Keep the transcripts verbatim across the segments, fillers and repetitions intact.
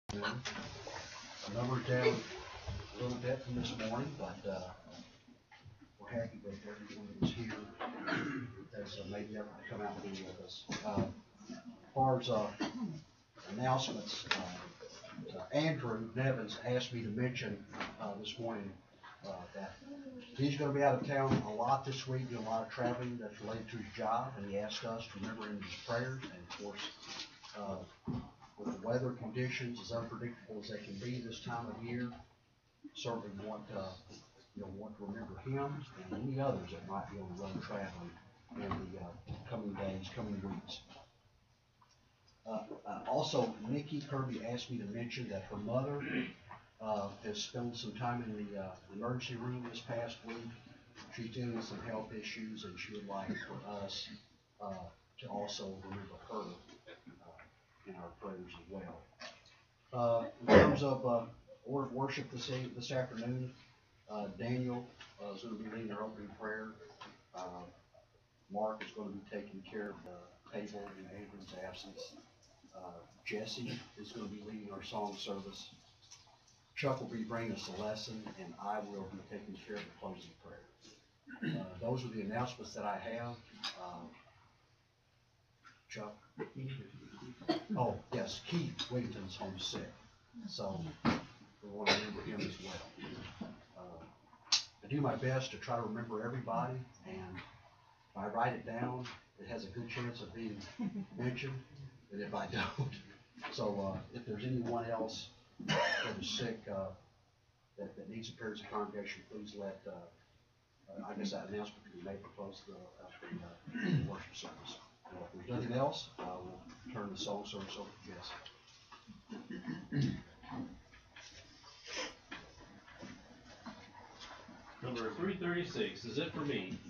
The numbers down a little bit from this morning, but uh, we're happy that everyone is here has uh, made the effort to come out and be with us. Uh, as far as uh, announcements, uh, uh, Andrew Nevins asked me to mention uh, this morning uh, that he's going to be out of town a lot this week, doing a lot of traveling that's related to his job, and he asked us to remember him in his prayers. And of course, uh, with the weather conditions as unpredictable as they can be this time of year, certainly want uh, you know want to remember him and any others that might be on the road traveling in the uh, coming days, coming weeks. Uh, uh, also, Nikki Kirby asked me to mention that her mother uh, has spent some time in the uh, emergency room this past week. She's dealing with some health issues, and she would like for us uh, to also remember her uh, in our prayers as well. Uh, in terms of uh, order of worship this this afternoon, uh, Daniel uh, is going to be leading our opening prayer. Uh, Mark is going to be taking care of the table in Adrian's absence. Uh, Jesse is going to be leading our song service. Chuck will be bringing us a lesson, and I will be taking care of the closing prayer. Uh, those are the announcements that I have. Uh, Chuck? Oh, yes, Keith Wigginton's home sick, so we want to remember him as well. Uh, I do my best to try to remember everybody, and if I write it down, it has a good chance of being mentioned, and if I don't, so uh, if there's anyone else that is sick uh, that, that needs appearance in congregation, please let, uh, uh, I guess that announcement can be made for close to the, uh, the uh, worship service. Well, if there's nothing else, uh, we'll turn the song service over to Jesse. Number three thirty-six, Is It For Me?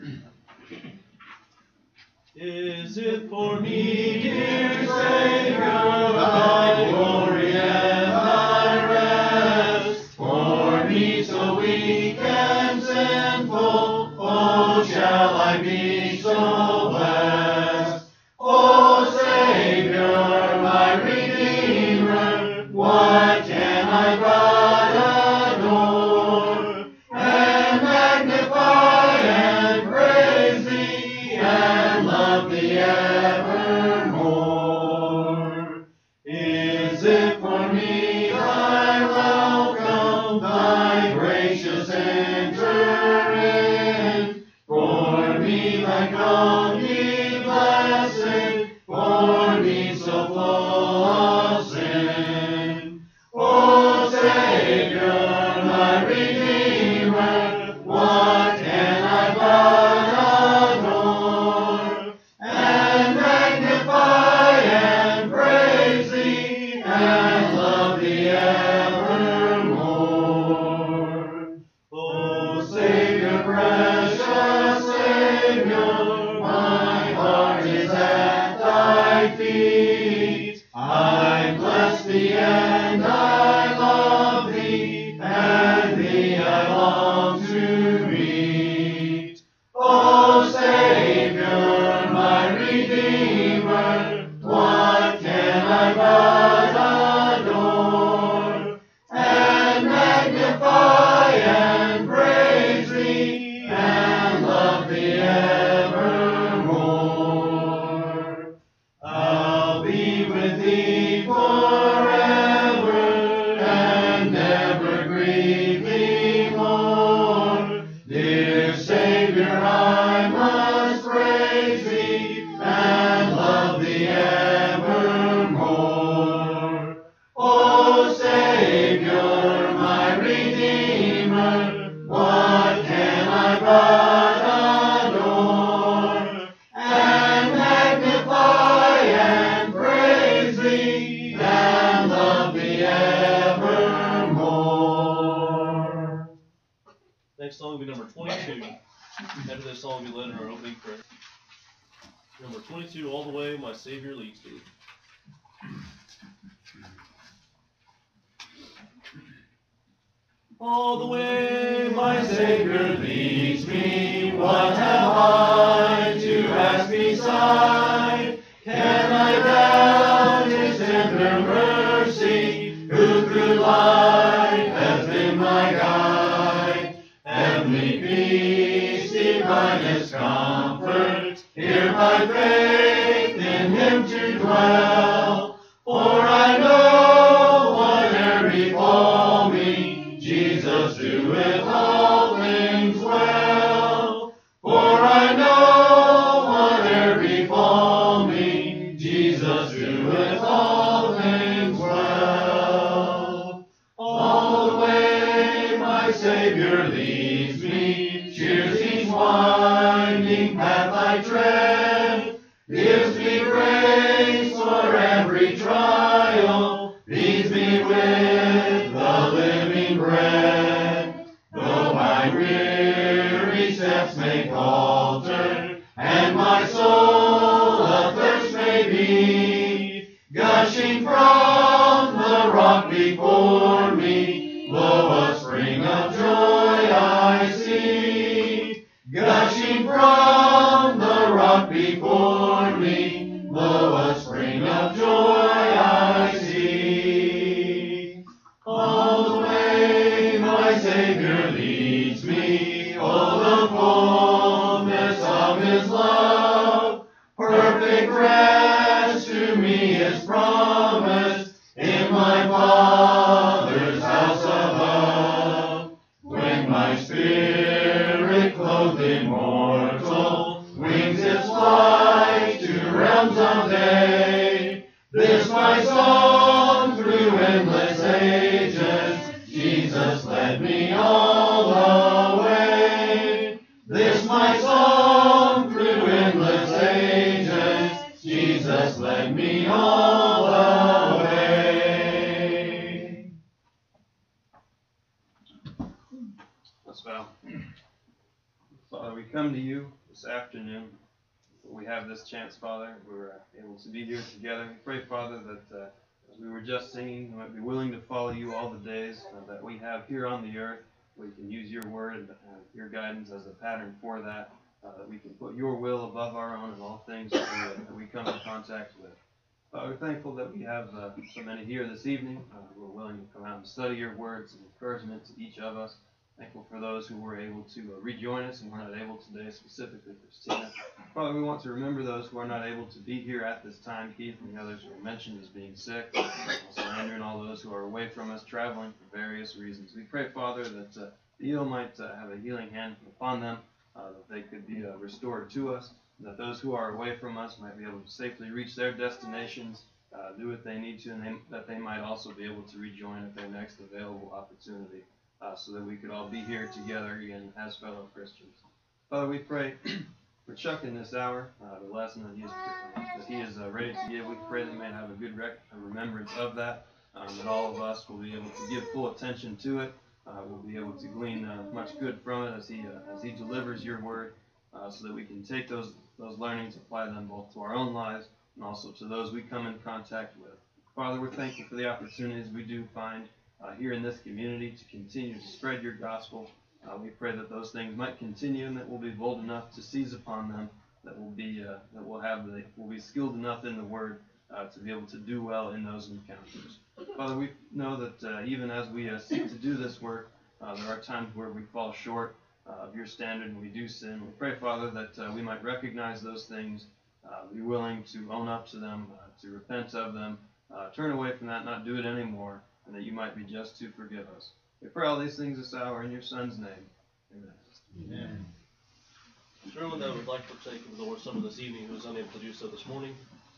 Is it for me, dear Savior, thy glory and thy rest? For me so weak and sinful, oh, shall I be so blessed? Oh, Savior, my Redeemer, what can I but adore and magnify and praise thee and love thee evermore? Is it for me thy welcome, thy gracious enter in? For me thy company blessed, for me so full of sin. O Savior, my Redeemer, what can I but adore and magnify and praise thee and love thee evermore? O Savior, precious Savior, my heart is at thy feet. I bless thee and I love thee, and thee I long to meet. O Savior, my Redeemer, what can I but adore and magnify and praise thee and love thee evermore? I'll be with thee forever and never grieve thee more. Dear Savior, I must praise thee and love thee evermore. O Savior, my Redeemer, what can I but adore and magnify and praise thee and love thee evermore? Next song will be number twenty-two. After this song will be led in our opening prayer. Number twenty-two, All the Way My Savior Leads Me. All the way my Savior leads me, what have I to ask beside? Can I doubt his tender mercy rock before me, lo, a spring of joy I see. Gushing from the rock before me, lo, a spring of joy I see. All the way my Savior leads me, oh, the fullness of His love. Perfect rest to me is promised in my Father's house above. When my spirit, clothed in mortal wings, its flight to realms of day, this my song through endless ages, Jesus led me all the way. This my song through endless ages, Jesus led me all the way. Let's bow. Father, we come to you this afternoon. We have this chance, Father. We're uh, able to be here together. We pray, Father, that uh, as we were just singing, we might be willing to follow you all the days uh, that we have here on the earth. We can use your word and uh, your guidance as a pattern for that. Uh, that we can put your will above our own in all things that we, uh, that we come in contact with. Uh, we're thankful that we have uh, so many here this evening. Uh, we're willing to come out and study your words and encouragement to each of us. Thankful for those who were able to uh, rejoin us and were not able today, specifically Christina. Father, we want to remember those who are not able to be here at this time. Keith and the others who were mentioned as being sick. Also Andrew and all those who are away from us, traveling for various reasons. We pray, Father, that uh, the ill might uh, have a healing hand upon them, uh, that they could be uh, restored to us, and that those who are away from us might be able to safely reach their destinations, uh, do what they need to, and they, that they might also be able to rejoin at their next available opportunity. Uh, so that we could all be here together again as fellow Christians. Father, we pray for Chuck in this hour, uh, the lesson that he is, that he is uh, ready to give. We pray that he may have a good rec- a remembrance of that, um, that all of us will be able to give full attention to it. Uh, we'll be able to glean uh, much good from it as he uh, as he delivers your word, uh, so that we can take those those learnings, apply them both to our own lives and also to those we come in contact with. Father, we're thankful for the opportunities we do find Uh, here in this community to continue to spread your gospel. Uh, we pray that those things might continue and that we'll be bold enough to seize upon them, that we'll be uh, that we'll have the, we'll be skilled enough in the word uh, to be able to do well in those encounters. Father, we know that uh, even as we uh, seek to do this work, uh, there are times where we fall short uh, of your standard and we do sin. We pray, Father, that uh, we might recognize those things, uh, be willing to own up to them, uh, to repent of them, uh, turn away from that, not do it anymore, and that you might be just to forgive us. We pray all these things this hour in your Son's name. Amen. Amen. Is there anyone that would like to partake of the Lord's Supper this evening who was unable to do so this morning?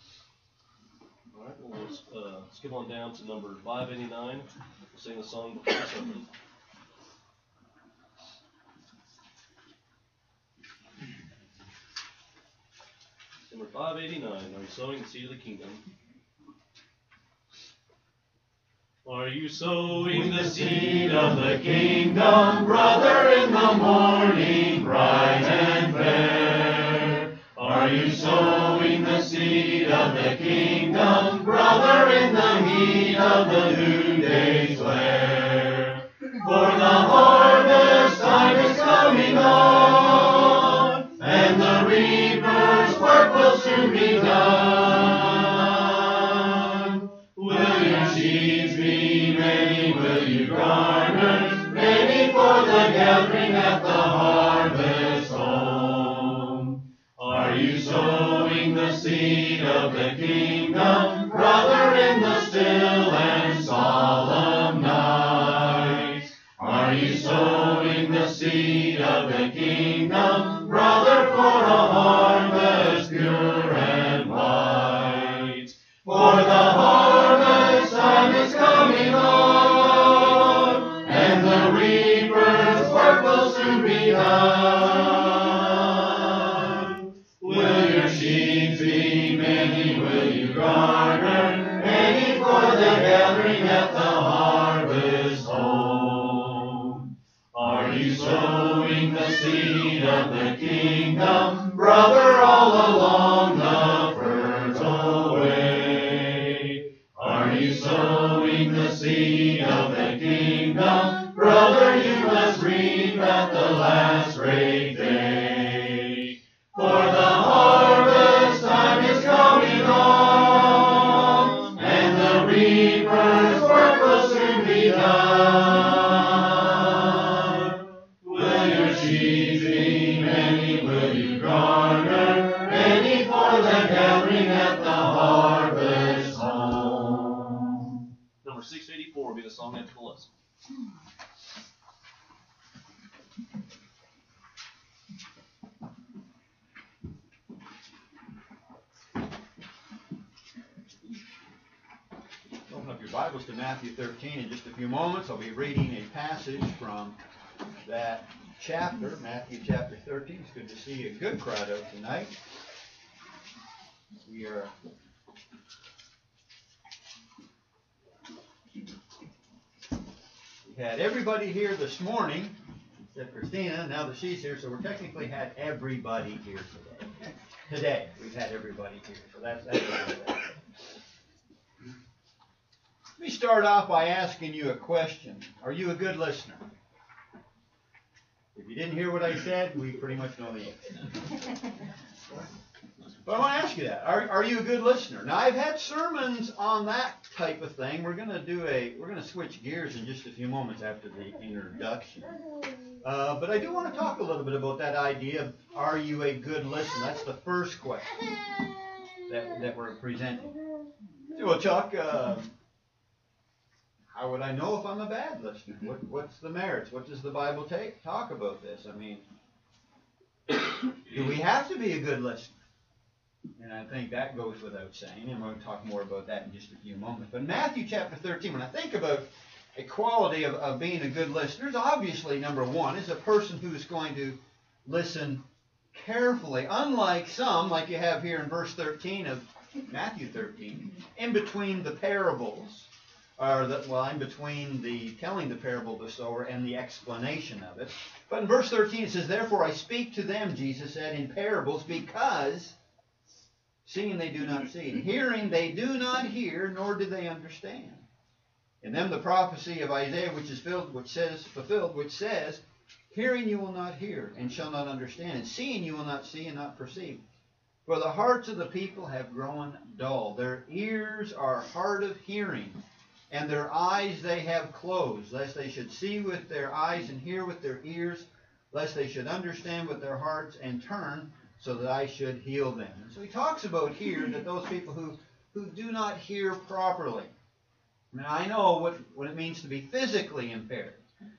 All right, well, let's uh, skip on down to number five eighty-nine. We'll sing the song before the sermon. Number five eighty-nine, Are You Sowing the Seed of the Kingdom? Are you sowing the seed of the kingdom, brother, in the morning, bright and fair? Are you sowing the seed of the kingdom, brother, in the heat of the noonday's glare? For the harvest time is coming on, and the reaper's work will soon be done. Will your seeds be many? Will you garner many for the gathering at the harvest home? Are you sowing the seed of the kingdom, brother, in the still and solemn night? Are you sowing the seed of the kingdom, brother, for a harvest pure and white? For the harvest time is coming on, and the reaper's work will soon be done. Will your sheaves be many? Will you garner any for the gathering at the harvest home? Are you sowing the seed of the kingdom, brother, all along the fertile way? Are you sowing the seed seed of the kingdom, brother, you must reap at the last great day. For the harvest time is coming on, and the reaper's work will soon be done. Will your sheaves be many? Will you garner many for the gathering at the harvest home? Number six eighty-four will be the song after the lesson. Open up your Bibles to Matthew thirteen in just a few moments. I'll be reading a passage from that chapter, Matthew chapter thirteen. It's good to see a good crowd out tonight. We are we had everybody here this morning, except Christina, now that she's here, so we're technically had everybody here today. Today, we've had everybody here, so that's that's good. Let me start off by asking you a question. Are you a good listener? If you didn't hear what I said, we pretty much know the answer. But I want to ask you that. Are, are you a good listener? Now, I've had sermons on that type of thing. We're going to do a, we're going to switch gears in just a few moments after the introduction. Uh, but I do want to talk a little bit about that idea of, are you a good listener? That's the first question that, that we're presenting. Well, Chuck, uh, how would I know if I'm a bad listener? What, what's the merits? What does the Bible take, talk about this? I mean, do we have to be a good listener? And I think that goes without saying, and we'll talk more about that in just a few moments. But Matthew chapter thirteen, when I think about a quality of, of being a good listener, obviously, number one, is a person who is going to listen carefully, unlike some, like you have here in verse thirteen of Matthew thirteen, in between the parables, or the, well, in between the telling the parable of the sower and the explanation of it. But in verse thirteen it says, "Therefore I speak to them," Jesus said, "in parables, because seeing they do not see, and hearing they do not hear, nor do they understand. In them the prophecy of Isaiah, which is filled, which says, fulfilled, which says, hearing you will not hear, and shall not understand, and seeing you will not see, and not perceive. For the hearts of the people have grown dull. Their ears are hard of hearing, and their eyes they have closed, lest they should see with their eyes and hear with their ears, lest they should understand with their hearts and turn, so that I should heal them." And so he talks about here that those people who, who do not hear properly. I mean, I know what, what it means to be physically impaired.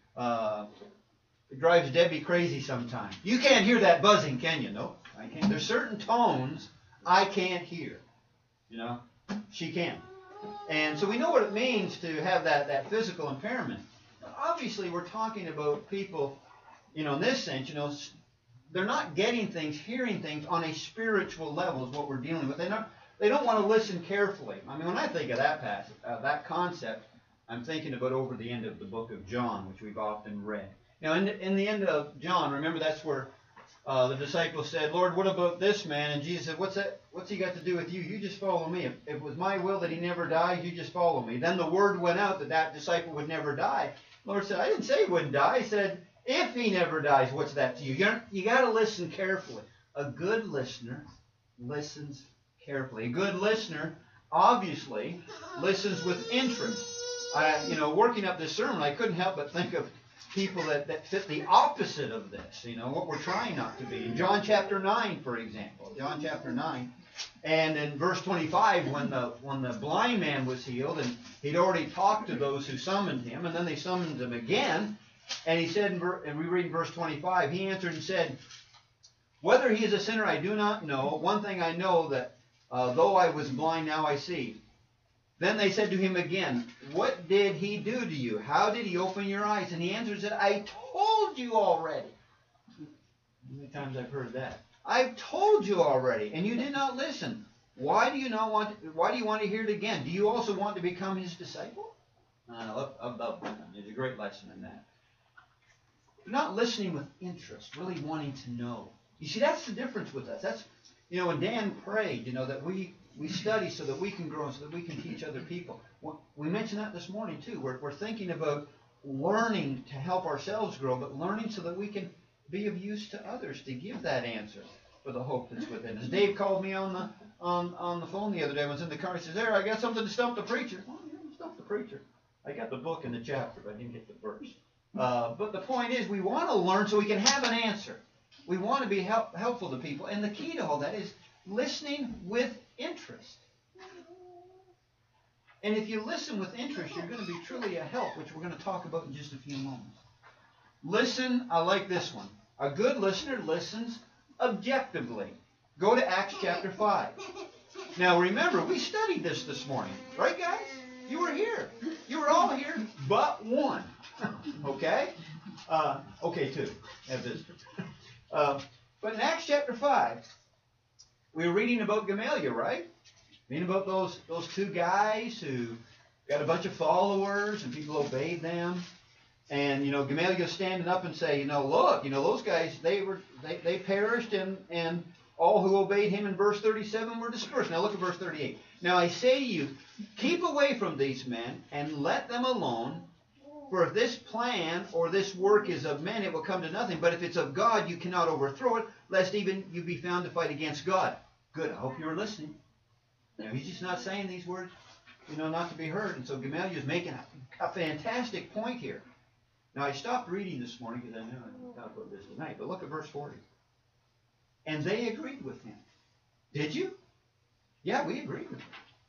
Uh, it drives Debbie crazy sometimes. You can't hear that buzzing, can you? No, I can't. There's certain tones I can't hear. You know, she can. And so we know what it means to have that, that physical impairment. But obviously, we're talking about people, you know, in this sense, you know, they're not getting things, hearing things on a spiritual level is what we're dealing with. They're not, they don't want to listen carefully. I mean, when I think of that passage, uh, that concept, I'm thinking about over the end of the book of John, which we've often read. Now, in, in the end of John, remember that's where uh, the disciples said, "Lord, what about this man?" And Jesus said, "What's that? What's he got to do with you? You just follow me. If, if it was my will that he never dies, you just follow me." Then the word went out that that disciple would never die. The Lord said, "I didn't say he wouldn't die. I said, if he never dies, what's that to you?" You're, you got to listen carefully. A good listener listens carefully. A good listener, obviously, listens with interest. I, you know, working up this sermon, I couldn't help but think of people that, that fit the opposite of this. You know, what we're trying not to be. In John chapter nine, for example. John chapter nine. And in verse twenty-five, when the when the blind man was healed, and he'd already talked to those who summoned him, and then they summoned him again. And he said, and we read in verse twenty-five, he answered and said, "Whether he is a sinner I do not know. One thing I know, that uh, though I was blind, now I see." Then they said to him again, "What did he do to you? How did he open your eyes?" And he answered and said, "I told you already." How many times I've heard that? "I've told you already, and you did not listen. Why do you not want to, why do you want to hear it again? Do you also want to become his disciple?" I love, I love that. There's a great lesson in that. They're not listening with interest, really wanting to know. You see, that's the difference with us. That's, you know, when Dan prayed, you know, that we we study so that we can grow and so that we can teach other people. We mentioned that this morning too. We're, we're thinking about learning to help ourselves grow, but learning so that we can be of use to others to give that answer for the hope that's within us. Dave called me on the on, on the phone the other day. I was in the car. He says, there, I got something to stump the preacher. Well, yeah, stump the preacher. I got the book and the chapter, but I didn't get the verse. Uh, but the point is, we want to learn so we can have an answer. We want to be help, helpful to people. And the key to all that is listening with interest. And if you listen with interest, you're going to be truly a help, which we're going to talk about in just a few moments. Listen, I like this one. A good listener listens objectively. Go to Acts chapter five. Now remember, we studied this this morning. Right, guys? You were here. You were all here but one. Okay? Uh, okay, two. Have visitor. Uh, but in Acts chapter five, we were reading about Gamaliel, right? Reading about those, those two guys who got a bunch of followers and people obeyed them. And, you know, Gamaliel standing up and say, you know, look, you know, those guys, they were they, they perished and, and all who obeyed him in verse thirty-seven were dispersed. Now look at verse thirty-eight. Now I say to you, keep away from these men and let them alone. For if this plan or this work is of men, it will come to nothing. But if it's of God, you cannot overthrow it, lest even you be found to fight against God. Good. I hope you were listening. Now, he's just not saying these words, you know, not to be heard. And so Gamaliel is making a, a fantastic point here. Now, I stopped reading this morning because I knew I got to put this tonight. But look at verse forty. And they agreed with him. Did you? Yeah, we agreed with him.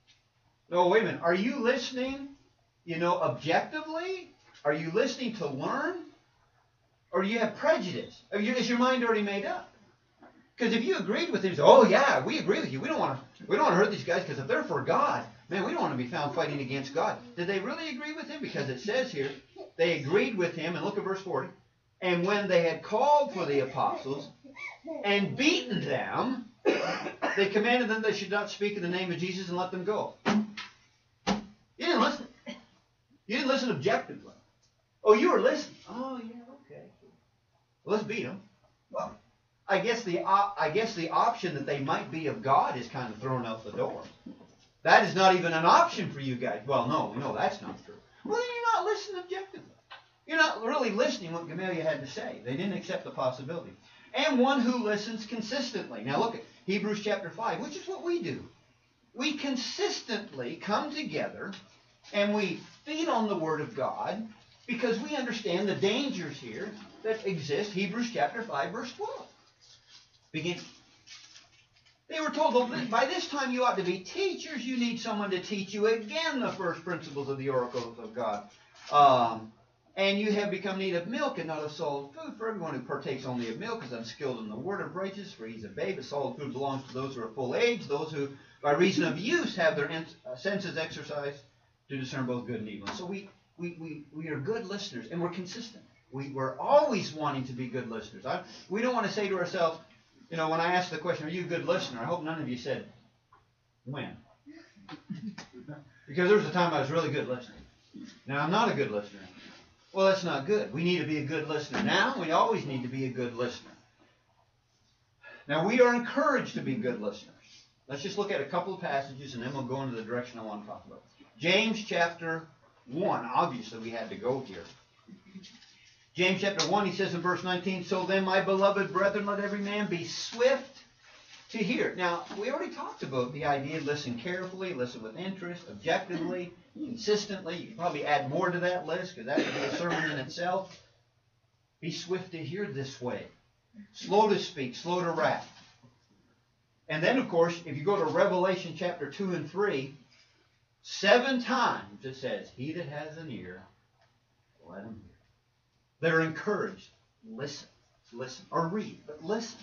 No, wait a minute. Are you listening, you know, objectively? Are you listening to learn? Or do you have prejudice? Is your mind already made up? Because if you agreed with him, oh yeah, we agree with you. We don't want to. We don't want to hurt these guys because if they're for God, man, we don't want to be found fighting against God. Did they really agree with him? Because it says here, they agreed with him, and look at verse forty. And when they had called for the apostles and beaten them, they commanded them they should not speak in the name of Jesus and let them go. You didn't listen. You didn't listen objectively. Oh, you were listening. Oh, yeah, okay. Well, let's beat them. Well, I guess the op- I guess the option that they might be of God is kind of thrown out the door. That is not even an option for you guys. Well, no, no, that's not true. Well, then you're not listening objectively. You're not really listening what Gamaliel had to say. They didn't accept the possibility. And one who listens consistently. Now look at Hebrews chapter five, which is what we do. We consistently come together and we feed on the Word of God because we understand the dangers here that exist. Hebrews chapter five, verse twelve. Begin. They were told, well, by this time you ought to be teachers. You need someone to teach you again the first principles of the oracles of God. Um, and you have become need of milk and not of solid food. For everyone who partakes only of milk is unskilled in the word of righteousness, for he's a babe. But solid food belongs to those who are full age, those who, by reason of use, have their senses exercised to discern both good and evil. So we, we, we, we are good listeners, and we're consistent. We, we're always wanting to be good listeners. I, we don't want to say to ourselves, you know, when I ask the question, are you a good listener? I hope none of you said, when? Because there was a time I was really good listening. Now I'm not a good listener. Well, that's not good. We need to be a good listener now. We always need to be a good listener. Now, we are encouraged to be good listeners. Let's just look at a couple of passages, and then we'll go into the direction I want to talk about. James chapter one. Obviously, we had to go here. James chapter one, he says in verse nineteen, so then, my beloved brethren, let every man be swift to hear. Now, we already talked about the idea of listen carefully, listen with interest, objectively, consistently. You can probably add more to that list because that would be a sermon in itself. Be swift to hear this way. Slow to speak, slow to wrath. And then, of course, if you go to Revelation chapter two and three, seven times it says, he that has an ear, let him hear. They're encouraged. Listen. Listen. Or read, but listen.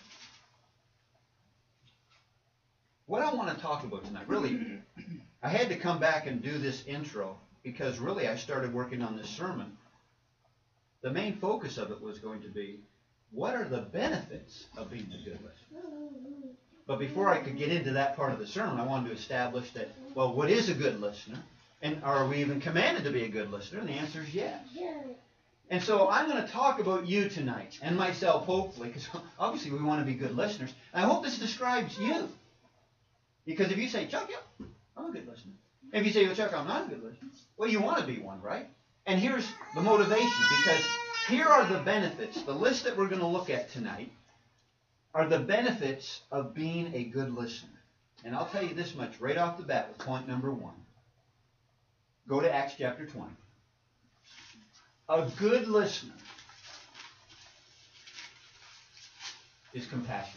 What I want to talk about tonight, really, I had to come back and do this intro because really I started working on this sermon. The main focus of it was going to be, what are the benefits of being a good listener? But before I could get into that part of the sermon, I wanted to establish that, well, what is a good listener? And are we even commanded to be a good listener? And the answer is yes. And so I'm going to talk about you tonight, and myself, hopefully, because obviously we want to be good listeners. And I hope this describes you. Because if you say, Chuck, yeah, I'm a good listener. If you say, well, Chuck, I'm not a good listener. Well, you want to be one, right? And here's the motivation, because here are the benefits. The list that we're going to look at tonight are the benefits of being a good listener. And I'll tell you this much right off the bat with point number one. Go to Acts chapter twenty. A good listener is compassionate.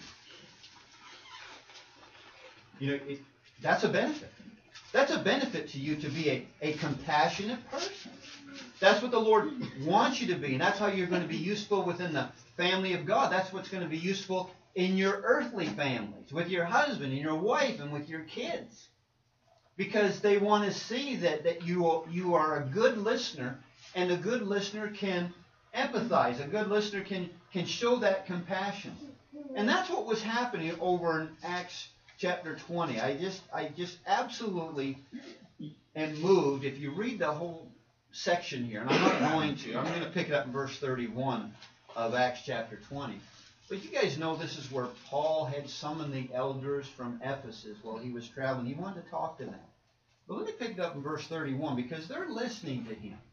You know, it, that's a benefit. That's a benefit to you to be a, a compassionate person. That's what the Lord wants you to be, and that's how you're going to be useful within the family of God. That's what's going to be useful in your earthly families, with your husband and your wife and with your kids. Because they want to see that, that you, you are a good listener, and a good listener can empathize. A good listener can, can show that compassion. And that's what was happening over in Acts chapter twenty. I just, I just absolutely am moved. If you read the whole section here, and I'm not going to, I'm going to pick it up in verse thirty-one of Acts chapter twenty. But you guys know this is where Paul had summoned the elders from Ephesus while he was traveling. He wanted to talk to them. But let me pick it up in verse thirty-one, because they're listening to him.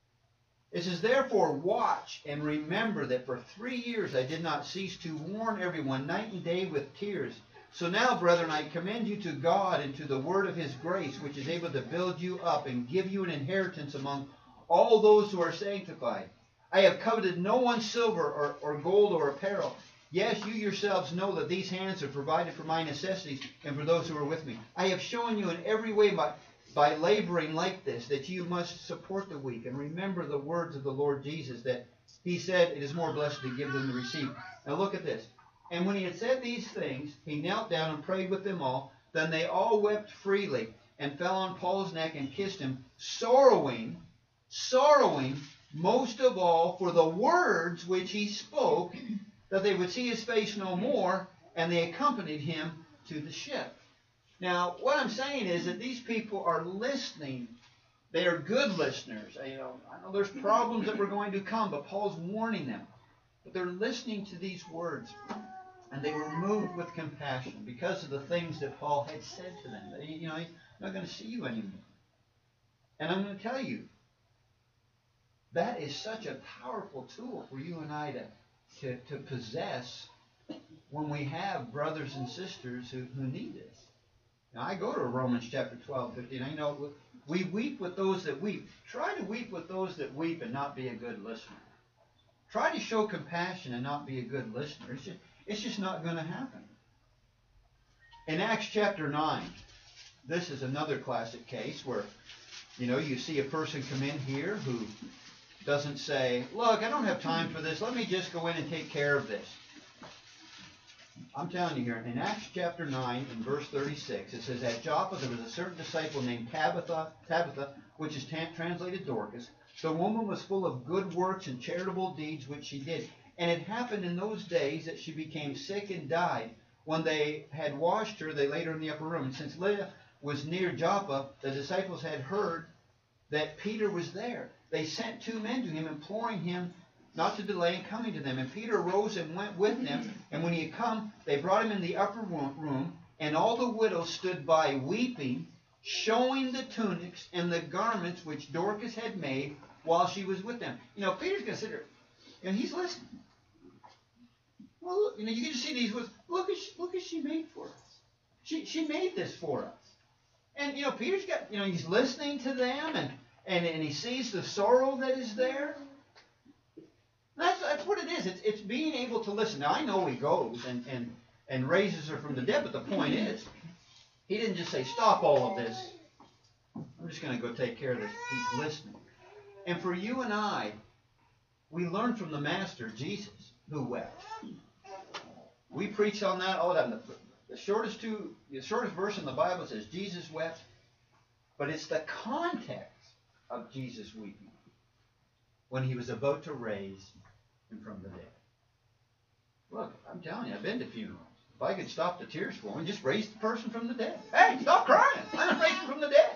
It says, therefore watch and remember that for three years I did not cease to warn everyone night and day with tears. So now, brethren, I commend you to God and to the word of his grace, which is able to build you up and give you an inheritance among all those who are sanctified. I have coveted no one's silver or, or gold or apparel. Yes, you yourselves know that these hands have provided for my necessities and for those who are with me. I have shown you in every way by, by laboring like this that you must support the weak. And remember the words of the Lord Jesus, that he said, it is more blessed to give than to receive. Now look at this. And when he had said these things, he knelt down and prayed with them all. Then they all wept freely and fell on Paul's neck and kissed him, sorrowing, sorrowing most of all for the words which he spoke, that they would see his face no more, and they accompanied him to the ship. Now, what I'm saying is that these people are listening. They are good listeners. You know, I know there's problems that were going to come, but Paul's warning them. But they're listening to these words, and they were moved with compassion because of the things that Paul had said to them. They, you know, I'm not going to see you anymore. And I'm going to tell you, that is such a powerful tool for you and I to, to, to possess when we have brothers and sisters who, who need this. Now, I go to Romans chapter twelve, fifteen. I know we weep with those that weep. Try to weep with those that weep and not be a good listener. Try to show compassion and not be a good listener. It's just, it's just not going to happen. In Acts chapter nine, this is another classic case where, you know, you see a person come in here who doesn't say, look, I don't have time for this. Let me just go in and take care of this. I'm telling you here, in Acts chapter nine, in verse thirty-six, it says, at Joppa there was a certain disciple named Tabitha, Tabitha which is translated Dorcas. The woman was full of good works and charitable deeds which she did. And it happened in those days that she became sick and died. When they had washed her, they laid her in the upper room. And since Lydda was near Joppa, the disciples had heard that Peter was there. They sent two men to him, imploring him not to delay in coming to them. And Peter arose and went with them. And when he had come, they brought him in the upper room. And all the widows stood by weeping, showing the tunics and the garments which Dorcas had made while she was with them. You know, Peter's going to sit there, and he's listening. Well, look, you know, you can just see these words. Look at look at she made for us. She she made this for us. And you know, Peter's got, you know, he's listening to them, and and, and he sees the sorrow that is there. That's that's what it is. It's it's being able to listen. Now I know he goes and and and raises her from the dead, but the point is, he didn't just say, stop all of this. I'm just going to go take care of this. He's listening. And for you and I, we learn from the Master, Jesus, who wept. We preach on that all the time. The, the shortest two, the shortest verse in the Bible says Jesus wept, but it's the context of Jesus weeping when he was about to raise him from the dead. Look, I'm telling you, I've been to funerals. If I could stop the tears flowing, just raise the person from the dead. Hey, stop crying. I'm going to raise him from the dead.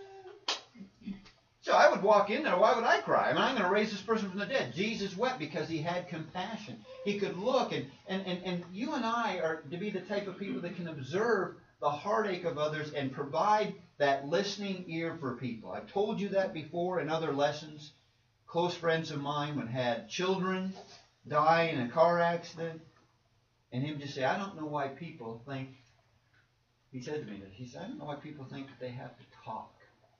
So I would walk in there. Why would I cry? I mean, I'm going to raise this person from the dead. Jesus wept because he had compassion. He could look, and, and, and, and you and I are to be the type of people that can observe the heartache of others and provide that listening ear for people. I've told you that before in other lessons. Close friends of mine would had children die in a car accident, and him just say, I don't know why people think, he said to me that, he said, I don't know why people think that they have to talk.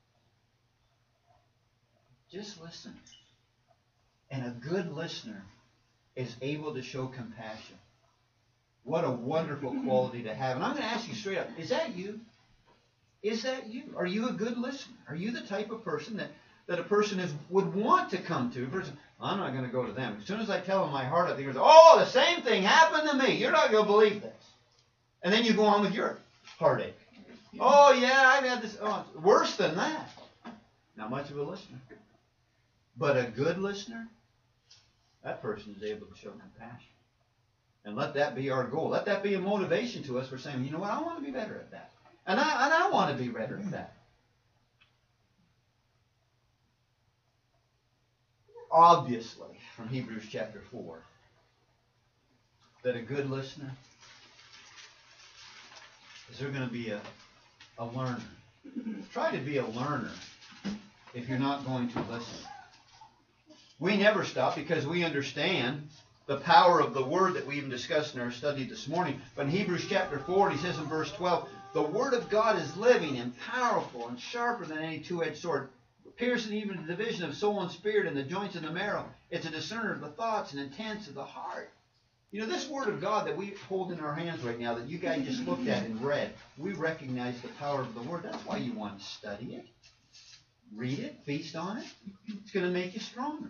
Just listen. And a good listener is able to show compassion. What a wonderful quality to have. And I'm going to ask you straight up, is that you? Is that you? Are you a good listener? Are you the type of person that, that a person is would want to come to? A person, I'm not going to go to them. As soon as I tell them my heart, I think, oh, the same thing happened to me. You're not going to believe this. And then you go on with your heartache. Oh, yeah, I've had this. Oh, worse than that. Not much of a listener. But a good listener, that person is able to show compassion. And let that be our goal. Let that be a motivation to us for saying, you know what, I want to be better at that. And I, and I want to be better at that. Obviously, from Hebrews chapter four, that a good listener, is there going to be a, a learner. Try to be a learner if you're not going to listen. We never stop because we understand the power of the Word that we even discussed in our study this morning. But in Hebrews chapter four, he says in verse twelve, the Word of God is living and powerful and sharper than any two-edged sword, piercing even the division of soul and spirit and the joints and the marrow. It's a discerner of the thoughts and intents of the heart. You know, this Word of God that we hold in our hands right now, that you guys just looked at and read, we recognize the power of the Word. That's why you want to study it. Read it, feast on it. It's going to make you stronger.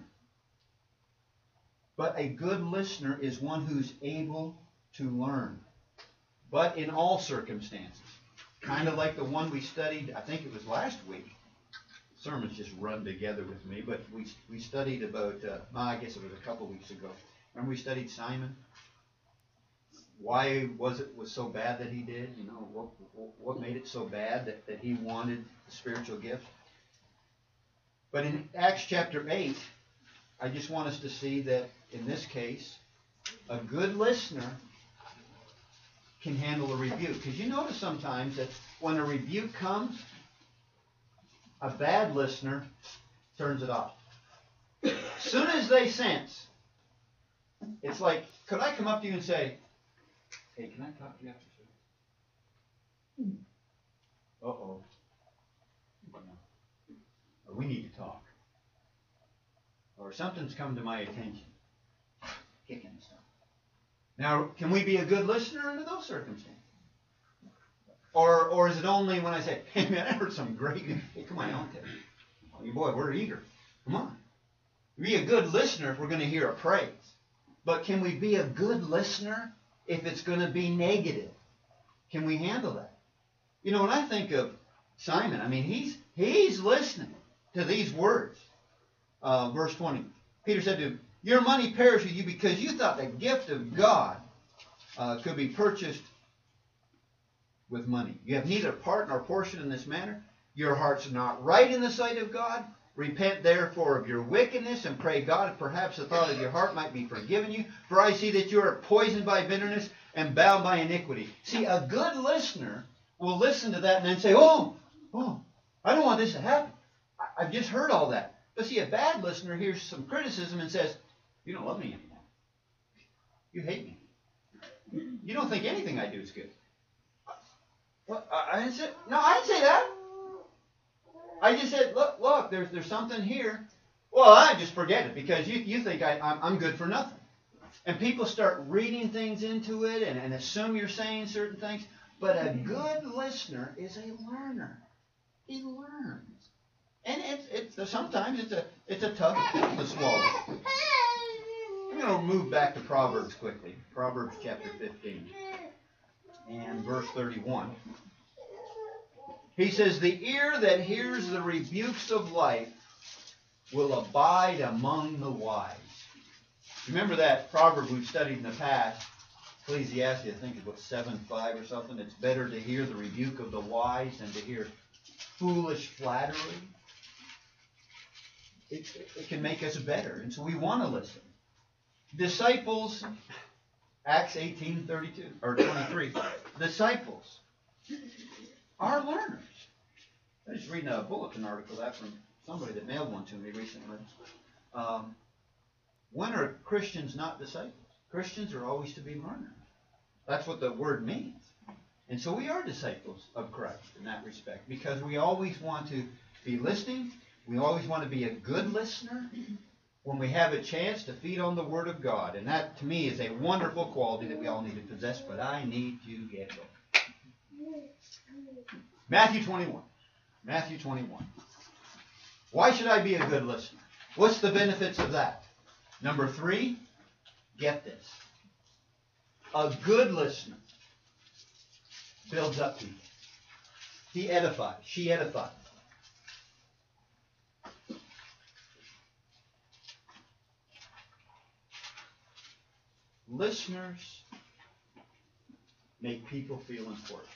But a good listener is one who's able to learn. But in all circumstances. Kind of like the one we studied, I think it was last week. Sermons just run together with me. But we we studied about, uh, well, I guess it was a couple weeks ago. Remember we studied Simon? Why was it was so bad that he did? You know, what, what made it so bad that, that he wanted the spiritual gift? But in Acts chapter eight, I just want us to see that in this case, a good listener can handle a rebuke. Because you notice sometimes that when a rebuke comes, a bad listener turns it off. As soon as they sense, it's like, could I come up to you and say, hey, can I talk to you after service? Uh-oh. Or we need to talk. Or something's come to my attention. Kicking stuff. Now, can we be a good listener under those circumstances? Or or is it only when I say, hey man, I heard some great news. Hey, come on, I'll tell you. Oh, you boy, we're eager. Come on. Be a good listener if we're going to hear a praise. But can we be a good listener if it's going to be negative? Can we handle that? You know, when I think of Simon, I mean, he's he's listening to these words. Uh, verse twenty. Peter said to him, your money perished with you because you thought the gift of God uh, could be purchased with money. You have neither part nor portion in this matter. Your heart's not right in the sight of God. Repent therefore of your wickedness and pray God perhaps the thought of your heart might be forgiven you. For I see that you are poisoned by bitterness and bound by iniquity. See, a good listener will listen to that and then say, oh, oh, I don't want this to happen. I've just heard all that. But see, a bad listener hears some criticism and says, you don't love me anymore. You hate me. You don't think anything I do is good. What? I didn't say, no, I didn't say that. I just said, look, look, there's there's something here. Well, I just forget it because you, you think I, I'm, I'm good for nothing. And people start reading things into it and, and assume you're saying certain things. But a good listener is a learner. He learns. And it's, it's sometimes it's a it's a tough pill to swallow. I'm going to move back to Proverbs quickly. Proverbs chapter fifteen and verse thirty-one. He says, the ear that hears the rebukes of life will abide among the wise. Remember that proverb we've studied in the past, Ecclesiastes, I think it's what, seven five or something. It's better to hear the rebuke of the wise than to hear foolish flattery. It, it can make us better, and so we want to listen. Disciples, Acts eighteen thirty-two or twenty-three. Disciples are learners. I was just reading a bulletin article that from somebody that mailed one to me recently. Um, when are Christians not disciples? Christians are always to be learners. That's what the word means. And so we are disciples of Christ in that respect, because we always want to be listening. We always want to be a good listener when we have a chance to feed on the Word of God. And that, to me, is a wonderful quality that we all need to possess, but I need to get going. Matthew twenty-one. Matthew twenty-one. Why should I be a good listener? What's the benefits of that? Number three, get this. A good listener builds up people. He edifies. She edifies. Listeners make people feel important.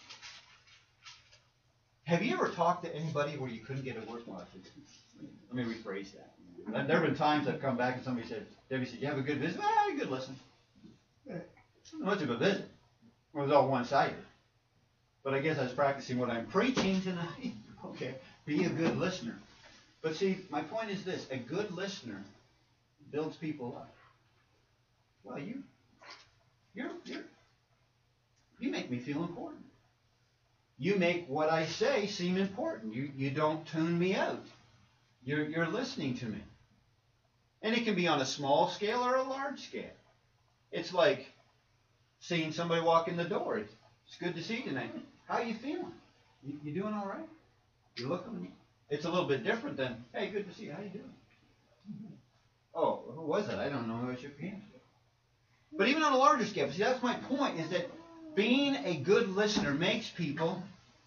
Have you ever talked to anybody where you couldn't get a word? Well, let me rephrase that. There have been times I've come back and somebody said, Debbie said, you have a good visit? Ah, a good listen. Not much of a visit. It was all one-sided. But I guess I was practicing what I'm preaching tonight. Okay, be a good listener. But see, my point is this. A good listener builds people up. Well, you, you're, you're, you make me feel important. You make what I say seem important. You, you don't tune me out. You're, you're listening to me. And it can be on a small scale or a large scale. It's like seeing somebody walk in the door. It's, it's good to see you tonight. How are you feeling? You, you doing all right? You looking? It's a little bit different than, hey, good to see you. How you doing? Oh, who was that? I don't know who I shook hands with. But even on a larger scale, see, that's my point, is that being a good listener makes people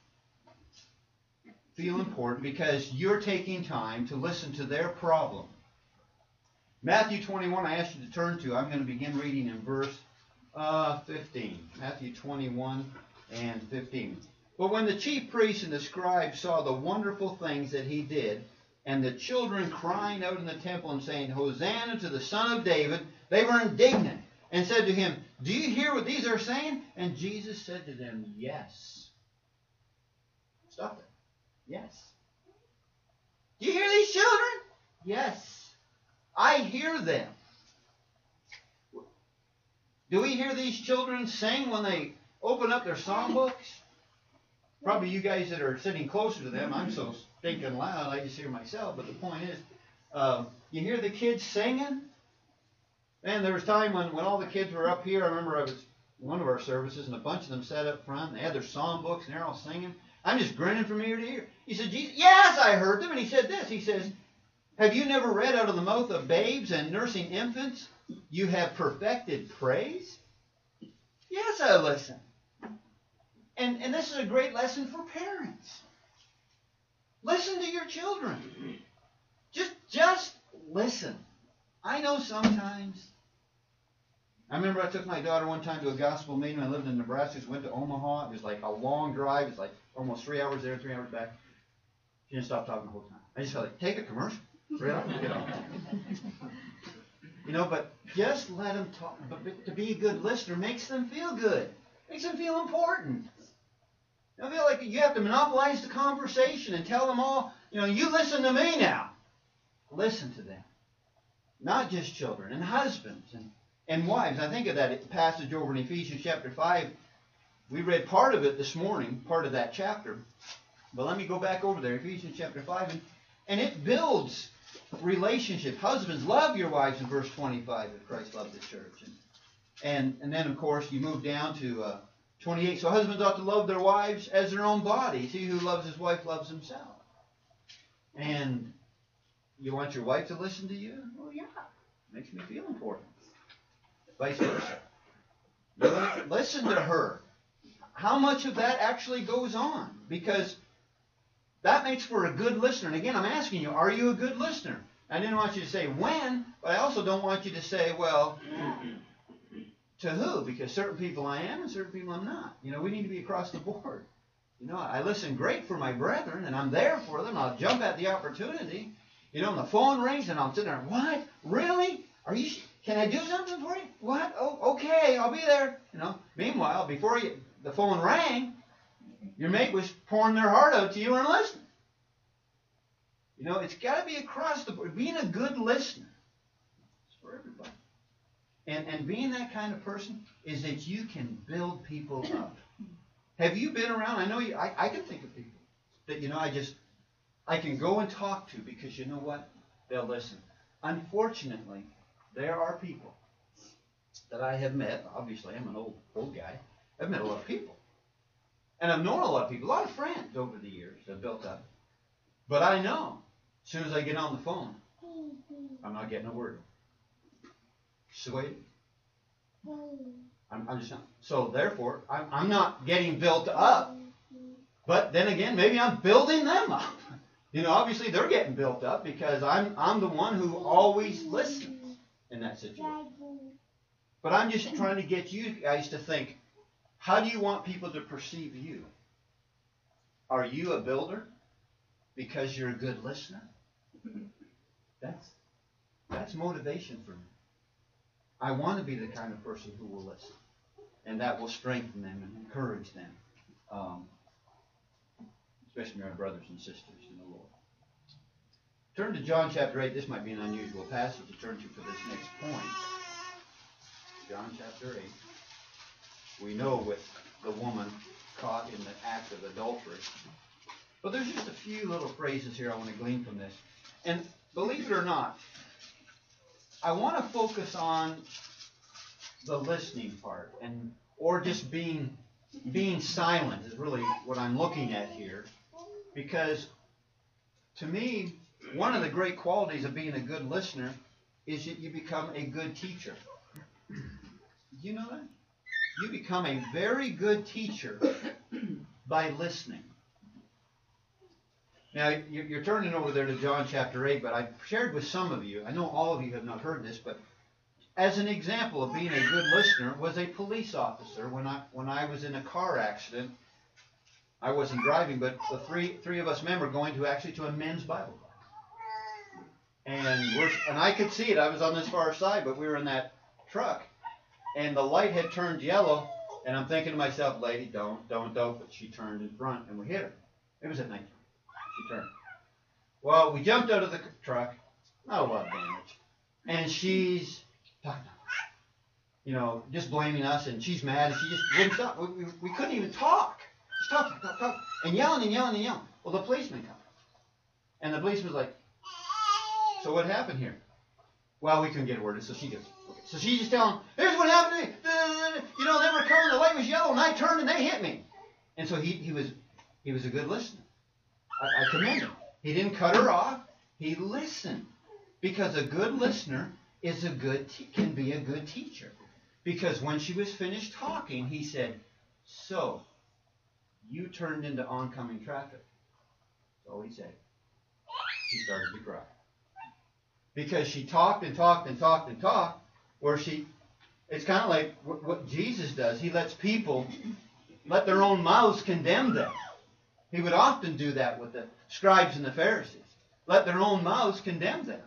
feel important because you're taking time to listen to their problem. Matthew twenty-one, I asked you to turn to. I'm going to begin reading in verse uh, fifteen. Matthew twenty-one and fifteen. But when the chief priests and the scribes saw the wonderful things that he did, and the children crying out in the temple and saying, Hosanna to the Son of David, they were indignant and said to him, do you hear what these are saying? And Jesus said to them, yes. Stop it. Yes. Do you hear these children? Yes. I hear them. Do we hear these children sing when they open up their songbooks? Probably you guys that are sitting closer to them. I'm so stinking loud, I just hear myself. But the point is, uh, you hear the kids singing? Man, there was a time when, when all the kids were up here. I remember I was in one of our services, and a bunch of them sat up front, and they had their songbooks, and they're all singing. I'm just grinning from ear to ear. He said, Jesus, yes, I heard them. And he said this. He says, have you never read out of the mouth of babes and nursing infants, you have perfected praise? Yes, I listen. And, and this is a great lesson for parents. Listen to your children. Just, just listen. I know sometimes. I remember I took my daughter one time to a gospel meeting. I lived in Nebraska. She went to Omaha. It was like a long drive. It was like almost three hours there, three hours back. She didn't stop talking the whole time. I just felt like, take a commercial. Really? Get on. You know, but just let them talk. But to be a good listener makes them feel good. Makes them feel important. They feel like you have to monopolize the conversation and tell them all, you know, you listen to me now. Listen to them. Not just children and husbands and, and wives. I think of that passage over in Ephesians chapter five. We read part of it this morning, part of that chapter. But let me go back over there, Ephesians chapter five. And, and it builds relationships. Husbands, love your wives in verse twenty-five if Christ loved the church. And, and, and then, of course, you move down to uh, twenty-eight. So husbands ought to love their wives as their own bodies. He who loves his wife loves himself. And you want your wife to listen to you? Well, yeah. Makes me feel important. Vice versa. You listen to her. How much of that actually goes on? Because that makes for a good listener. And again, I'm asking you, are you a good listener? I didn't want you to say when, but I also don't want you to say, well, to who? Because certain people I am and certain people I'm not. You know, we need to be across the board. You know, I listen great for my brethren, and I'm there for them. I'll jump at the opportunity. You know, and the phone rings, and I'm sitting there, what? Really? Are you? Can I do something for you? What? Oh, okay, I'll be there. You know. Meanwhile, before you, the phone rang, Your mate was pouring their heart out to you and listening. You know, it's got to be across the board. Being a good listener is for everybody. And, and being that kind of person is that you can build people up. Have you been around? I know you, I, I can think of people that, you know, I just, I can go and talk to because you know what? They'll listen. Unfortunately, there are people that I have met. Obviously, I'm an old, old guy. I've met a lot of people. And I've known a lot of people, a lot of friends over the years that built up. But I know, as soon as I get on the phone, I'm not getting a word. So wait. I'm, I'm just not. So therefore, I'm, I'm not getting built up. But then again, maybe I'm building them up. You know, obviously they're getting built up because I'm I'm the one who always listens in that situation. But I'm just trying to get you guys to think, how do you want people to perceive you? Are you a builder because you're a good listener? That's that's motivation for me. I want to be the kind of person who will listen, and that will strengthen them and encourage them, um, especially my brothers and sisters in the Lord. Turn to John chapter eight. This might be an unusual passage to turn to for this next point. John chapter eight. We know with the woman caught in the act of adultery. But there's just a few little phrases here I want to glean from this. And believe it or not, I want to focus on the listening part, and or just being being silent is really what I'm looking at here. Because to me, one of the great qualities of being a good listener is that you become a good teacher. Do you know that? You become a very good teacher by listening. Now, you're turning over there to John chapter eight, but I've shared with some of you, I know all of you have not heard this, but as an example of being a good listener was a police officer when I when I was in a car accident. I wasn't driving, but the three three of us men were going to actually to a men's Bible class. And we're and I could see it. I was on this far side, but we were in that truck. And the light had turned yellow, and I'm thinking to myself, lady, don't, don't, don't. But she turned in front, and we hit her. It was at night. She turned. Well, we jumped out of the truck. Not a lot of damage. And she's, you know, just blaming us, and she's mad, and she just wouldn't stop. We, we, we couldn't even talk. Just talking, talk, talk, and yelling and yelling and yelling. Well, the policeman comes. And the policeman's like, so what happened here? Well, we couldn't get a word in, so she goes, okay. So she's just telling, here's what happened to me. You know, they were coming, the light was yellow, and I turned, and they hit me. And so he, he was he was a good listener. I, I commend him. He didn't cut her off. He listened. Because a good listener is a good te- can be a good teacher. Because when she was finished talking, he said, so, you turned into oncoming traffic. That's all he said. She started to cry. Because she talked and talked and talked and talked, where she, it's kind of like what, what Jesus does. He lets people let their own mouths condemn them. He would often do that with the scribes and the Pharisees. Let their own mouths condemn them.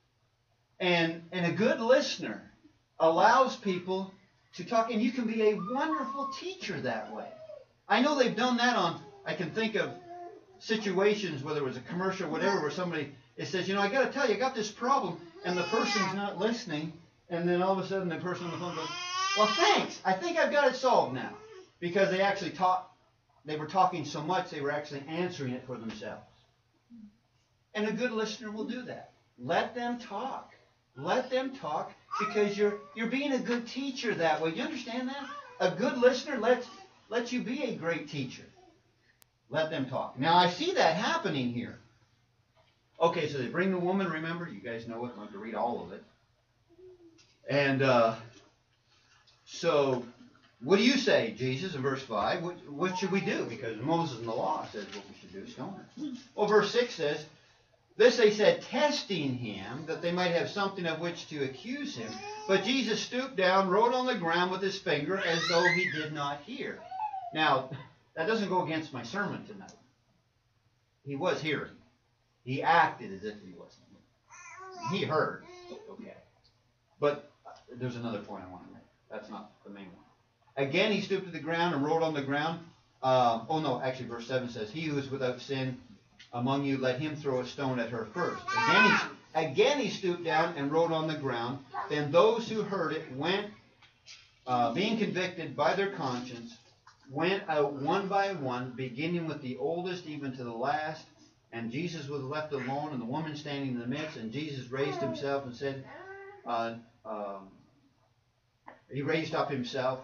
And, and a good listener allows people to talk, and you can be a wonderful teacher that way. I know they've done that on, I can think of situations, whether it was a commercial or whatever, where somebody it says, you know, I got to tell you, I got this problem, and the person's not listening, and then all of a sudden the person on the phone goes, well, thanks, I think I've got it solved now. Because they actually taught, they were talking so much, they were actually answering it for themselves. And a good listener will do that. Let them talk. Let them talk, because you're you're being a good teacher that way. Do you understand that? A good listener lets, lets you be a great teacher. Let them talk. Now, I see that happening here. Okay, so they bring the woman, remember? You guys know it. I don't have to read all of it. And uh, so, what do you say, Jesus, in verse five? What, what should we do? Because Moses in the law says what we should do, stone her. Well, verse six says, this they said, testing him, that they might have something of which to accuse him. But Jesus stooped down, wrote on the ground with his finger, as though he did not hear. Now, that doesn't go against my sermon tonight. He was hearing. He acted as if he wasn't. He heard. Okay. But there's another point I want to make. That's not the main one. Again, he stooped to the ground and wrote on the ground. Uh, oh no, actually verse seven says, he who is without sin among you, let him throw a stone at her first. Again he, again he stooped down and wrote on the ground. Then those who heard it went, uh, being convicted by their conscience, went out one by one, beginning with the oldest even to the last. And Jesus was left alone, and the woman standing in the midst. And Jesus raised himself and said, uh, um, he raised up himself.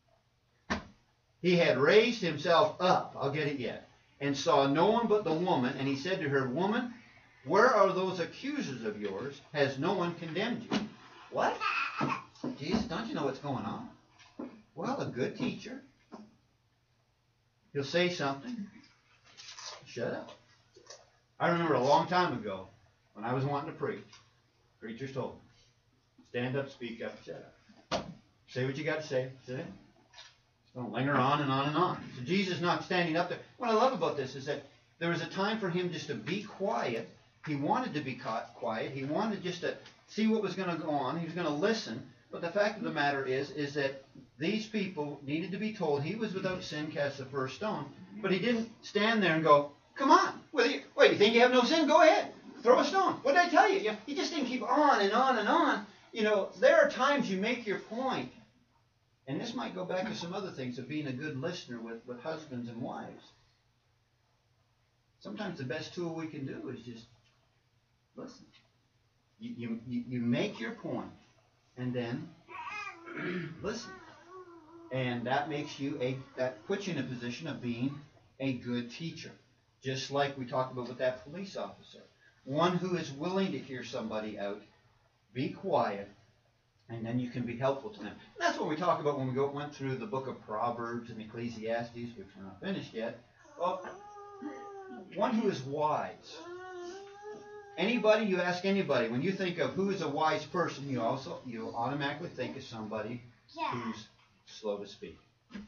He had raised himself up, I'll get it yet, and saw no one but the woman. And he said to her, woman, where are those accusers of yours? Has no one condemned you? What? Jesus, don't you know what's going on? Well, a good teacher, he'll say something. Shut up. I remember a long time ago when I was wanting to preach, preachers told me, stand up, speak up, shut up. Say what you got to say. Sit in. Don't linger on and on and on. So Jesus is not standing up there. What I love about this is that there was a time for him just to be quiet. He wanted to be quiet. He wanted just to see what was going to go on. He was going to listen. But the fact of the matter is, is that these people needed to be told he was without sin, cast the first stone. But he didn't stand there and go, come on. Wait, you think you have no sin? Go ahead. Throw a stone. What did I tell you? He just didn't keep on and on and on. You know, there are times you make your point. And this might go back to some other things of being a good listener with, with husbands and wives. Sometimes the best tool we can do is just listen. You, you, you make your point and then listen. And that makes you a, that puts you in a position of being a good teacher. Just like we talked about with that police officer. One who is willing to hear somebody out, be quiet, and then you can be helpful to them. And that's what we talk about when we go, went through the book of Proverbs and Ecclesiastes, which we're not finished yet. Well, one who is wise. Anybody, you ask anybody, when you think of who is a wise person, you also you automatically think of somebody who's slow to speak.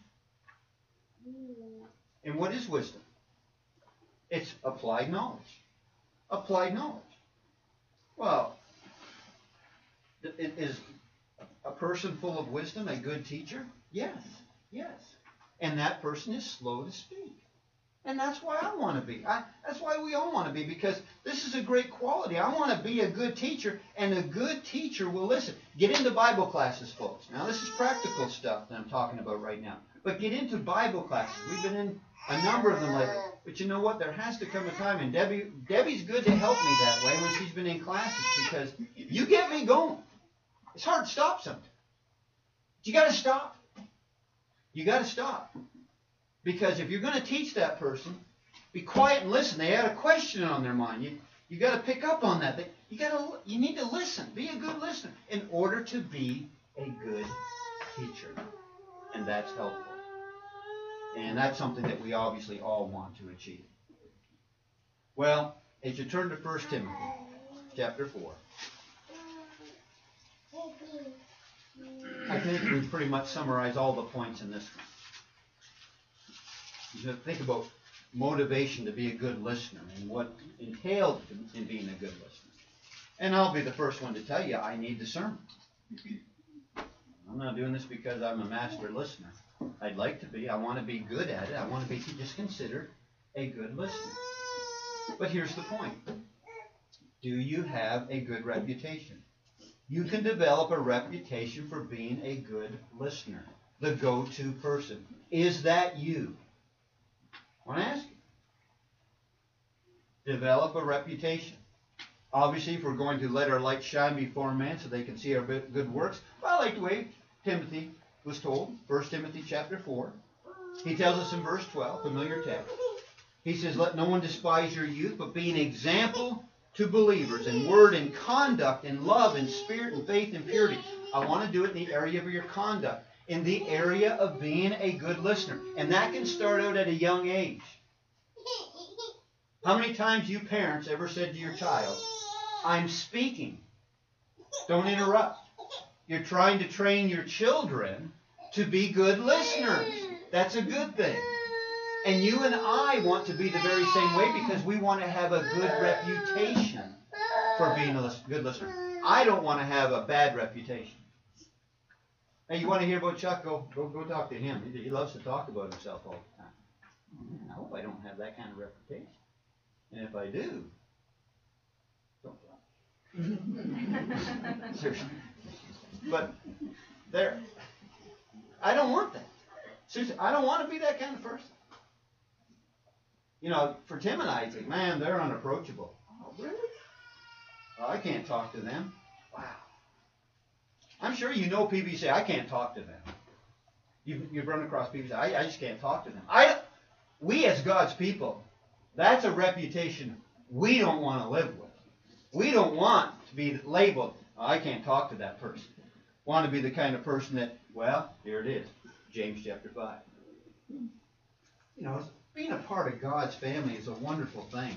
And what is wisdom? It's applied knowledge. Applied knowledge. Well, is a person full of wisdom a good teacher? Yes, yes. And that person is slow to speak. And that's why I want to be. I, that's why we all want to be, because this is a great quality. I want to be a good teacher, and a good teacher will listen. Get into Bible classes, folks. Now, this is practical stuff that I'm talking about right now. But get into Bible classes. We've been in a number of them lately. But you know what? There has to come a time, and Debbie, Debbie's good to help me that way when she's been in classes, because you get me going. It's hard to stop something. But you got to stop. You got to stop. Because if you're going to teach that person, be quiet and listen. They had a question on their mind. You you got to pick up on that. They, you got to you need to listen. Be a good listener in order to be a good teacher, and that's helpful. And that's something that we obviously all want to achieve. Well, as you turn to First Timothy, chapter four, I think we've pretty much summarized all the points in this one. You think about motivation to be a good listener and what entailed in being a good listener. And I'll be the first one to tell you, I need discernment. I'm not doing this because I'm a master listener. I'd like to be. I want to be good at it. I want to be just considered a good listener. But here's the point. Do you have a good reputation? You can develop a reputation for being a good listener, the go-to person. Is that you? I want to ask you. Develop a reputation. Obviously, if we're going to let our light shine before men so they can see our good works, well, I like the way Timothy was told, First Timothy chapter four. He tells us in verse twelve, familiar text. He says, let no one despise your youth, but be an example to believers in word and conduct, in love and spirit and faith and purity. I want to do it in the area of your conduct, in the area of being a good listener. And that can start out at a young age. How many times you parents ever said to your child, I'm speaking. Don't interrupt. You're trying to train your children to be good listeners. That's a good thing. And you and I want to be the very same way because we want to have a good reputation for being a good listener. I don't want to have a bad reputation. Hey, you want to hear about Chuck? Go, go, go talk to him. He loves to talk about himself all the time. I hope I don't have that kind of reputation. And if I do, don't tell. Seriously. But there, I don't want that. Seriously, I don't want to be that kind of person. You know, for Tim and I, it's like, man, they're unapproachable. Oh, really? Oh, I can't talk to them. Wow. I'm sure you know people you say, I can't talk to them. You've, you've run across people who say, I, I just can't talk to them. I, we as God's people, that's a reputation we don't want to live with. We don't want to be labeled, oh, I can't talk to that person. Want to be the kind of person that, well, here it is, James chapter five. You know, being a part of God's family is a wonderful thing.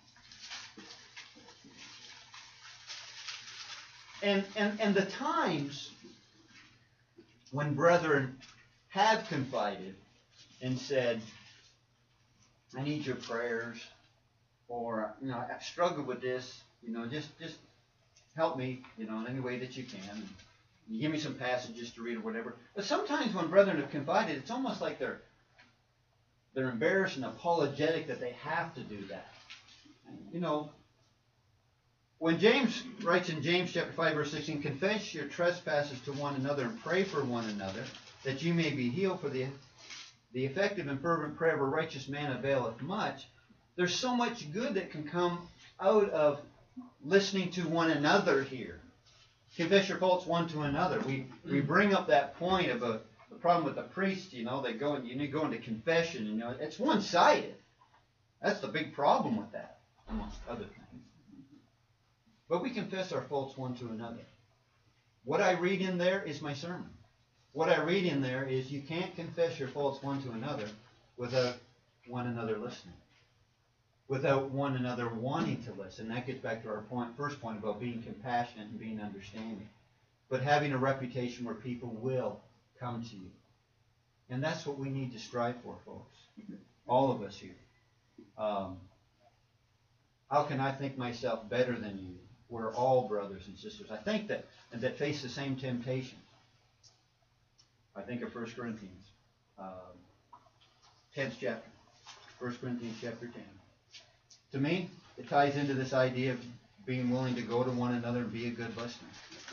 And, and, and the times when brethren have confided and said, I need your prayers, or, you know, I've struggled with this, you know, just, just help me, you know, in any way that you can. You give me some passages to read or whatever. But sometimes when brethren have confided, it's almost like they're, they're embarrassed and apologetic that they have to do that. You know, when James writes in James chapter five, verse sixteen, confess your trespasses to one another and pray for one another, that you may be healed, for the, the effective and fervent prayer of a righteous man availeth much. There's so much good that can come out of listening to one another here. Confess your faults one to another. We we bring up that point of a the problem with the priest, you know, they go and you need to go into confession, you know, it's one-sided. That's the big problem with that, amongst other things. But we confess our faults one to another. What I read in there is my sermon. What I read in there is you can't confess your faults one to another without one another listening. Without one another wanting to listen. That gets back to our point, first point about being compassionate and being understanding. But having a reputation where people will come to you. And that's what we need to strive for, folks. All of us here. Um, how can I think myself better than you? We're all brothers and sisters. I think that, and that face the same temptation. I think of First Corinthians, um, tenth chapter. First Corinthians chapter ten. To me, it ties into this idea of being willing to go to one another and be a good listener.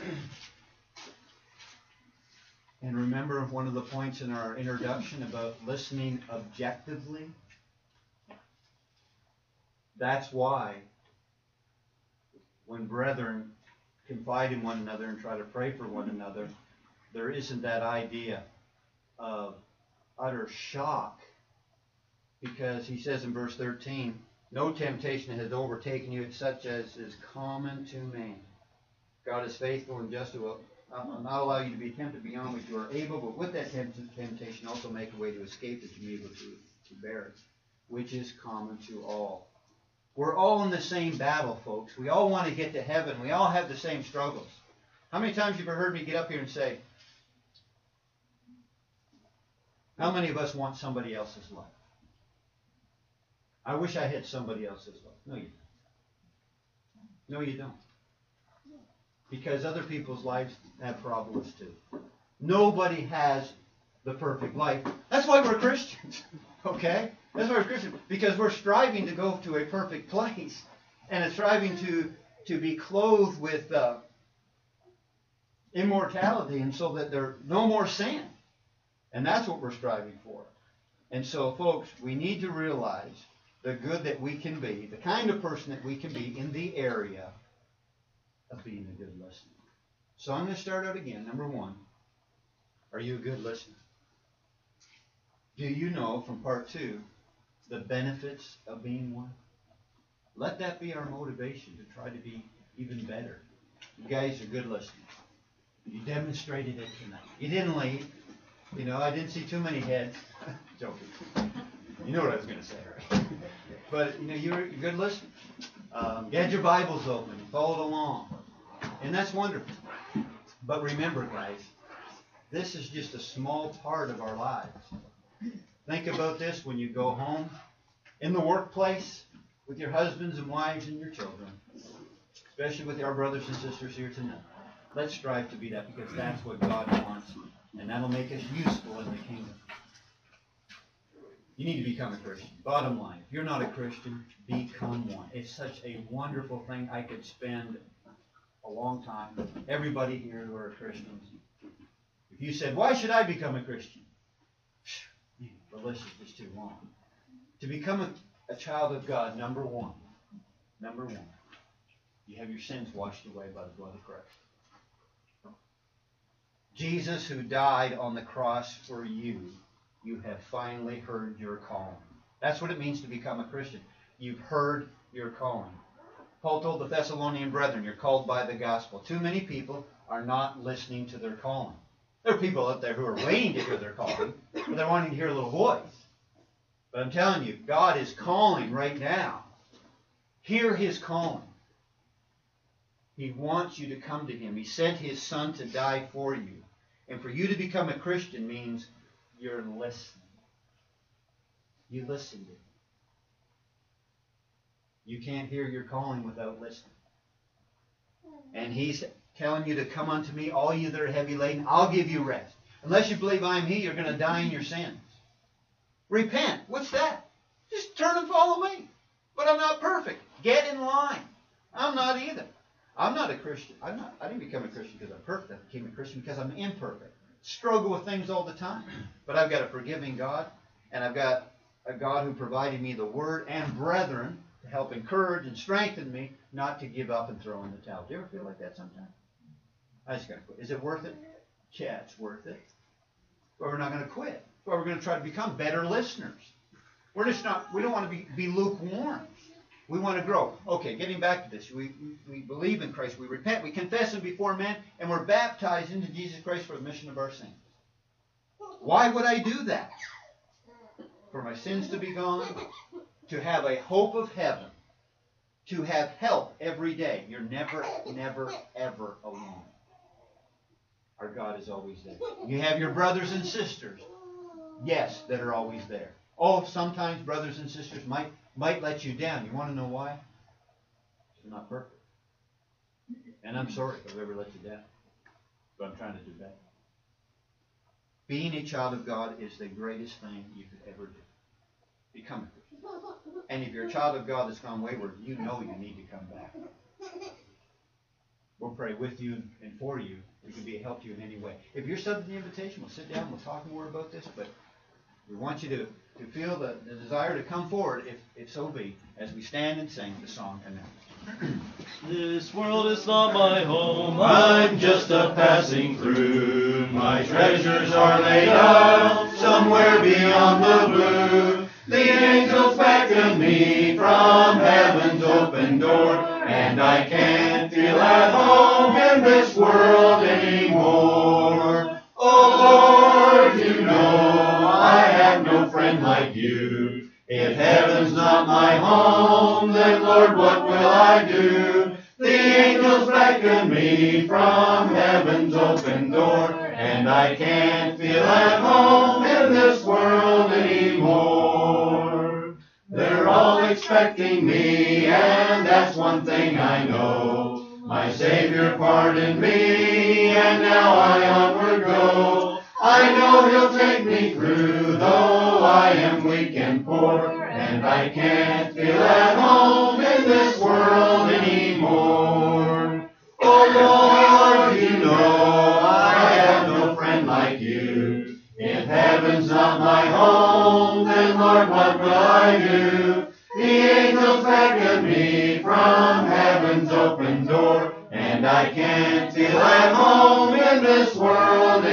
And remember one of the points in our introduction about listening objectively? That's why when brethren confide in one another and try to pray for one another, there isn't that idea of utter shock. Because he says in verse thirteen, no temptation has overtaken you such as is common to man. God is faithful and just, who will not allow you to be tempted beyond which you are able, but with that temptation also make a way to escape that you may be able to, to bear it, which is common to all. We're all in the same battle, folks. We all want to get to heaven. We all have the same struggles. How many times have you heard me get up here and say, how many of us want somebody else's life? I wish I had somebody else's life. No, you don't. No, you don't. Because other people's lives have problems too. Nobody has the perfect life. That's why we're Christians. Okay? That's why we're Christians. Because we're striving to go to a perfect place. And it's striving to, to be clothed with uh, immortality, and so that there's no more sin. And that's what we're striving for. And so, folks, we need to realize the good that we can be, the kind of person that we can be in the area of being a good listener. So I'm going to start out again. Number one, are you a good listener? Do you know from part two the benefits of being one? Let that be our motivation to try to be even better. You guys are good listeners. You demonstrated it tonight. You didn't leave. You know, I didn't see too many heads. Joking. You know what I was going to say, right? But, you know, you're a good listener. Um, you had your Bibles open. You followed along. And that's wonderful. But remember, guys, this is just a small part of our lives. Think about this when you go home, in the workplace, with your husbands and wives and your children, especially with our brothers and sisters here tonight. Let's strive to be that, because that's what God wants. And that'll make us useful in the kingdom. You need to become a Christian. Bottom line, if you're not a Christian, become one. It's such a wonderful thing. I could spend a long time with everybody here who are Christians. If you said, why should I become a Christian? The list is just too long. To become a, a child of God, number one, number one, you have your sins washed away by the blood of Christ. Jesus, who died on the cross for you, you have finally heard your calling. That's what it means to become a Christian. You've heard your calling. Paul told the Thessalonian brethren, you're called by the gospel. Too many people are not listening to their calling. There are people out there who are waiting to hear their calling, but they're wanting to hear a little voice. But I'm telling you, God is calling right now. Hear His calling. He wants you to come to Him. He sent His Son to die for you. And for you to become a Christian means you're listening. You listen to Him. You can't hear your calling without listening. And He's telling you to come unto me, all you that are heavy laden, I'll give you rest. Unless you believe I am He, you're going to die in your sins. Repent. What's that? Just turn and follow me. But I'm not perfect. Get in line. I'm not either. I'm not a Christian. I'm not, I didn't become a Christian because I'm perfect. I became a Christian because I'm imperfect. Struggle with things all the time. But I've got a forgiving God, and I've got a God who provided me the Word and brethren to help encourage and strengthen me not to give up and throw in the towel. Do you ever feel like that sometimes? I just got to quit. Is it worth it? Yeah, it's worth it. But we're not going to quit. But we're going to try to become better listeners. We're just not, we don't want to be, be lukewarm. We want to grow. Okay, getting back to this. We, we believe in Christ. We repent. We confess Him before men. And we're baptized into Jesus Christ for the remission of our sins. Why would I do that? For my sins to be gone. To have a hope of heaven. To have help every day. You're never, never, ever alone. Our God is always there. You have your brothers and sisters. Yes, that are always there. Oh, sometimes brothers and sisters might might let you down. You want to know why? You're not perfect. And I'm sorry if I've ever let you down. But I'm trying to do better. Being a child of God is the greatest thing you could ever do. Become a Christian. And if you're a child of God that's gone wayward, you know you need to come back. We'll pray with you and for you. We can be a help to you in any way. If you're subject to the invitation, we'll sit down, we'll talk more about this, but we want you to, to feel the, the desire to come forward, if, if so be, as we stand and sing the song announced. This world is not my home, I'm just a passing through. My treasures are laid out somewhere beyond the blue. The angels beckon me from heaven's open door, and I can't feel at home in this world anymore. Oh Lord, you know I have no friend like you. If heaven's not my home, then Lord, what will I do? The angels beckon me from heaven's open door, and I can't feel at home in this world anymore. They're all expecting me, and that's one thing I know. My Savior pardoned me, and now I onward go. I know He'll take me through, though I am weak and poor, and I can't feel at home in this world anymore. Oh Lord, you know I have no friend like you. If heaven's not my home, then Lord, what will I do? The angels beckon me from heaven's open door, and I can't feel at home in this world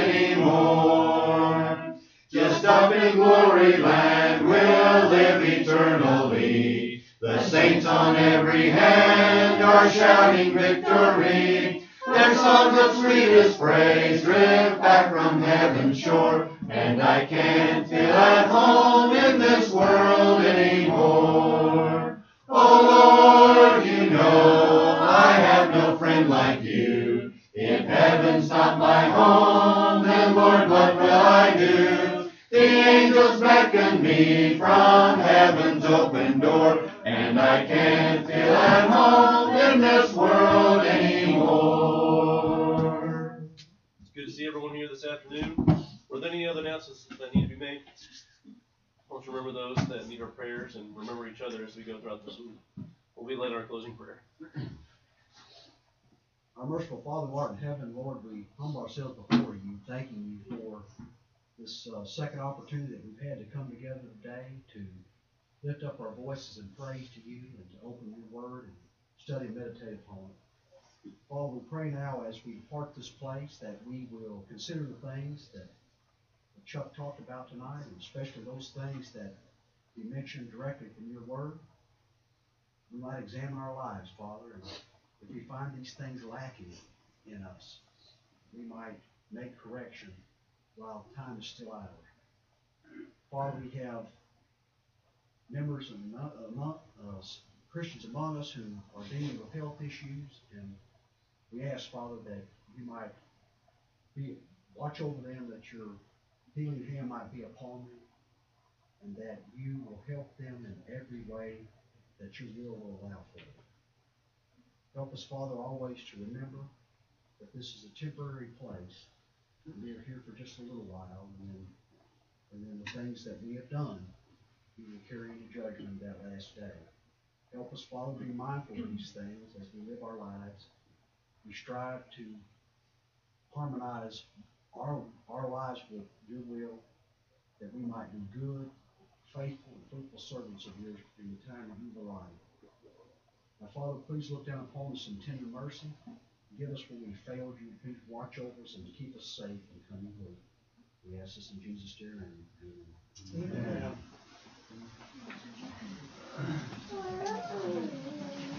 anymore. Just up in glory land we'll live eternally. The saints on every hand are shouting victory. Their songs of sweetest praise drift back from heaven's shore, and I can't feel at home in this world anymore. Oh Lord, you know I have no friend like you. If heaven's not my home, then Lord, what will I do? The angels beckon me from heaven's open door, and I can't feel at home in this world anymore. It's good to see everyone here this afternoon. Were there any other announcements that need to be made? Let's remember those that need our prayers and remember each other as we go throughout this week. We'll be led our closing prayer. Our merciful Father, who art in heaven, Lord, we humble ourselves before you, thanking you for this uh, second opportunity that we've had to come together today to lift up our voices in praise to you and to open your word and study and meditate upon it. Father, we pray now as we depart this place that we will consider the things that Chuck talked about tonight, and especially those things that you mentioned directly from your word. We might examine our lives, Father, and if we find these things lacking in us, we might make correction while time is still ours. Father, we have members among, among us, Christians among us who are dealing with health issues, and we ask, Father, that you might be watch over them, that your healing hand might be upon them, and that you will help them in every way that your will will allow for them. Help us, Father, always to remember that this is a temporary place. We are here for just a little while, and then, and then the things that we have done, we will carry into judgment that last day. Help us, Father, be mindful of these things as we live our lives. We strive to harmonize our, our lives with your will, that we might be good, faithful, and fruitful servants of yours in the time of evil life. Now, Father, please look down upon us in tender mercy. Give us when we failed you. Please watch over us and keep us safe in coming week. We ask this in Jesus' dear name. Amen. Amen.